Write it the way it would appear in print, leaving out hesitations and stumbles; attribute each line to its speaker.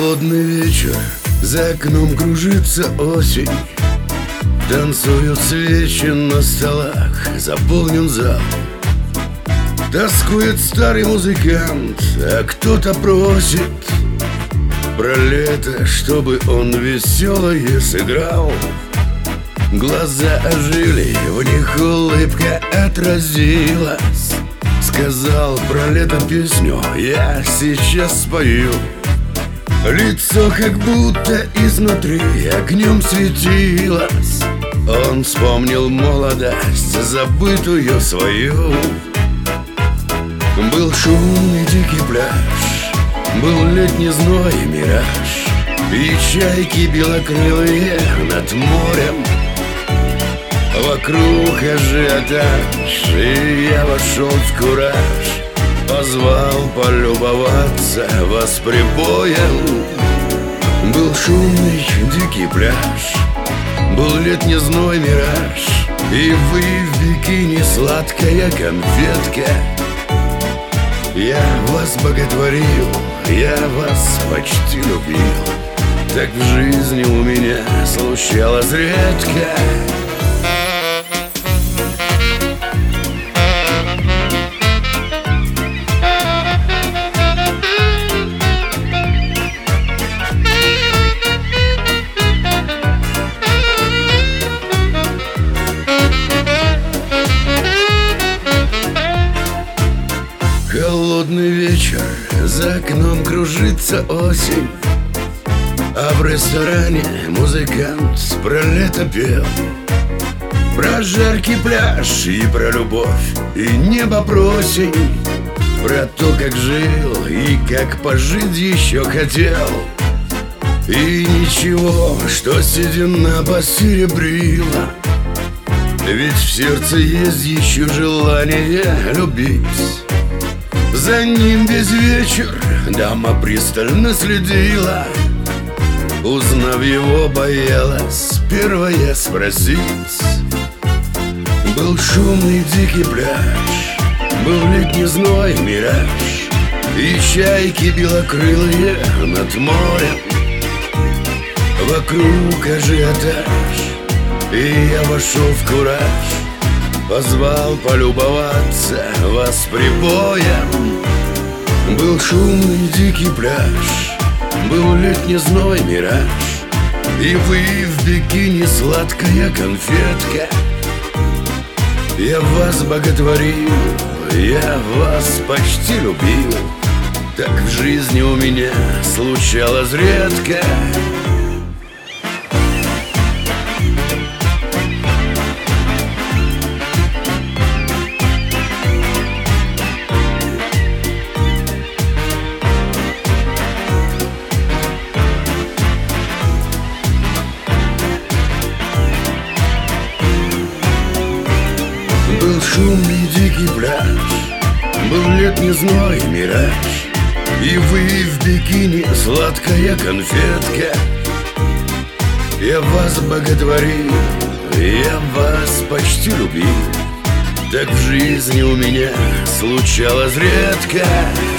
Speaker 1: Холодный вечер, за окном кружится осень. Танцуют свечи на столах, заполнен зал. Тоскует старый музыкант, а кто-то просит про лето, чтобы он веселое сыграл. Глаза ожили, в них улыбка отразилась. Сказал про лето песню, я сейчас спою. Лицо как будто изнутри огнем светилось. Он вспомнил молодость, забытую свою. Был шумный дикий пляж, был летний зной и мираж, и чайки белокрылые над морем. Вокруг ажиотаж, и я вошел в кураж. Позвал полюбоваться вас прибоем. Был шумный дикий пляж, был летний зной мираж, и вы в бикини сладкая конфетка. Я вас боготворил, я вас почти любил. Так в жизни у меня случалось редко. Холодный вечер, за окном кружится осень, а в ресторане музыкант про лето пел. Про жаркий пляж и про любовь, и небо просень. Про то, как жил и как пожить еще хотел. И ничего, что седина посеребрила, ведь в сердце есть еще желание любить. За ним весь вечер дама пристально следила. Узнав его, боялась первая спросить. Был шумный дикий пляж, был летний зной мираж, и чайки белокрылые над морем. Вокруг ажиотаж, и я вошел в кураж. Позвал полюбоваться вас прибоем. Был шумный дикий пляж, был летний зной мираж, и вы в бикини сладкая конфетка. Я вас боготворил, я вас почти любил. Так в жизни у меня случалось редко. Был шумный дикий пляж, был летний зной мираж, и вы в бикини сладкая конфетка. Я вас боготворил, я вас почти любил. Так в жизни у меня случалось редко.